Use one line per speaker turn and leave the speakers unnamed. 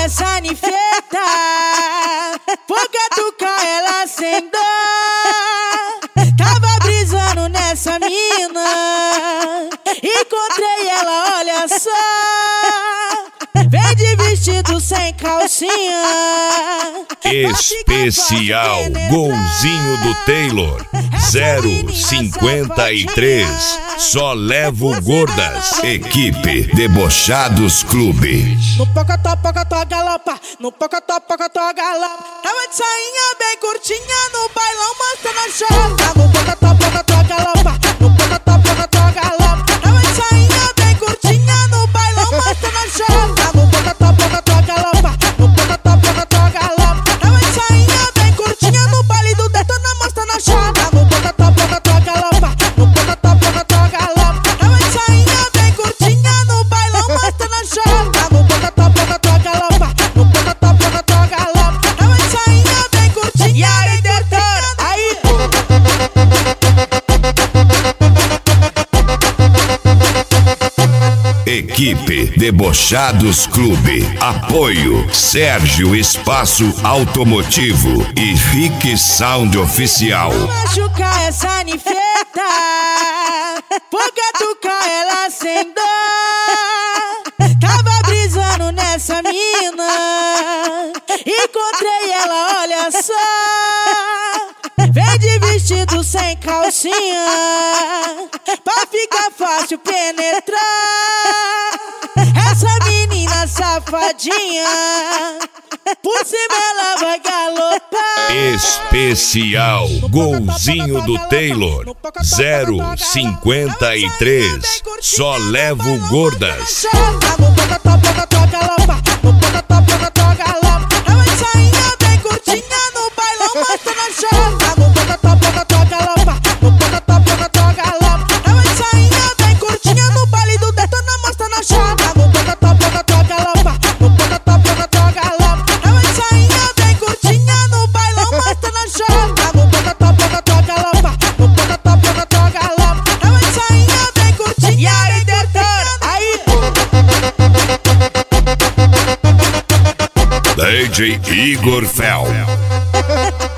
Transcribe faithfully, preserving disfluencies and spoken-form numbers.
essa ninfeta, vou catucar ela sem dó. Tava brisando nessa mina, encontrei ela, olha só. Vem de vestido sem calcinha,
especial golzinho do Taylor zero cinquenta e três. Só levo gordas. Equipe Debochados Clube.
No pocotó, pocotó, galopa. No pocotó, pocotó, galopa. Tava de sainha bem curtinha no bailão, mostrando a chota. No pocotó, pocotó, galopa. No pocotó, pocotó, galopa. Tava de sainha bem curtinha no bailão, mostrando a chota. No pocotó, pocotó, galopa. No pocotó, pocotó, galopa. Tava de sainha bem curtinha no baile do Detona, mostrando a chota. No pocotó, pocotó, galopa. No pocotó, pocotó, galopa. Tava de sainha bem curtinha no bailão, mostrando a chota. No pocotó, pocotó, galopa. No pocotó, pocotó, galopa. Tava de sainha bem curtinha. E aí, Detona? Aí,
Equipe Debochados Clube. Apoio Sérgio Espaço Automotivo e Fique Sound Oficial.
vou machucar essa ninfeta, vou catucar ela sem dó. Tava brisando nessa mina, encontrei ela, olha só. Vem de vestido sem calcinha, pra ficar fácil penetrar. Essa menina safadinha, por cima ela vai galopar.
Especial golzinho do Taylor zero cinquenta e três. Só levo gordas.
No pocotó, pocotó, galopa. No pocotó, pocotó, galopa. Tava de sainha bem curtinha no bailão, mostrando a chota. No pocotó, pocotó, galopa. No pocotó, pocotó, galopa. Tava de sainha bem curtinha no baile do Detona, mostrando a chota. No pocotó, pocotó, galopa. No pocotó, pocotó, galopa. Tava de sainha bem curtinha no bailão, mostrando a chota. No pocotó, pocotó, galopa. No pocotó, pocotó, galopa. Tava de sainha bem curtinha. E aí, Detona? Aí,
D J Igor Fel.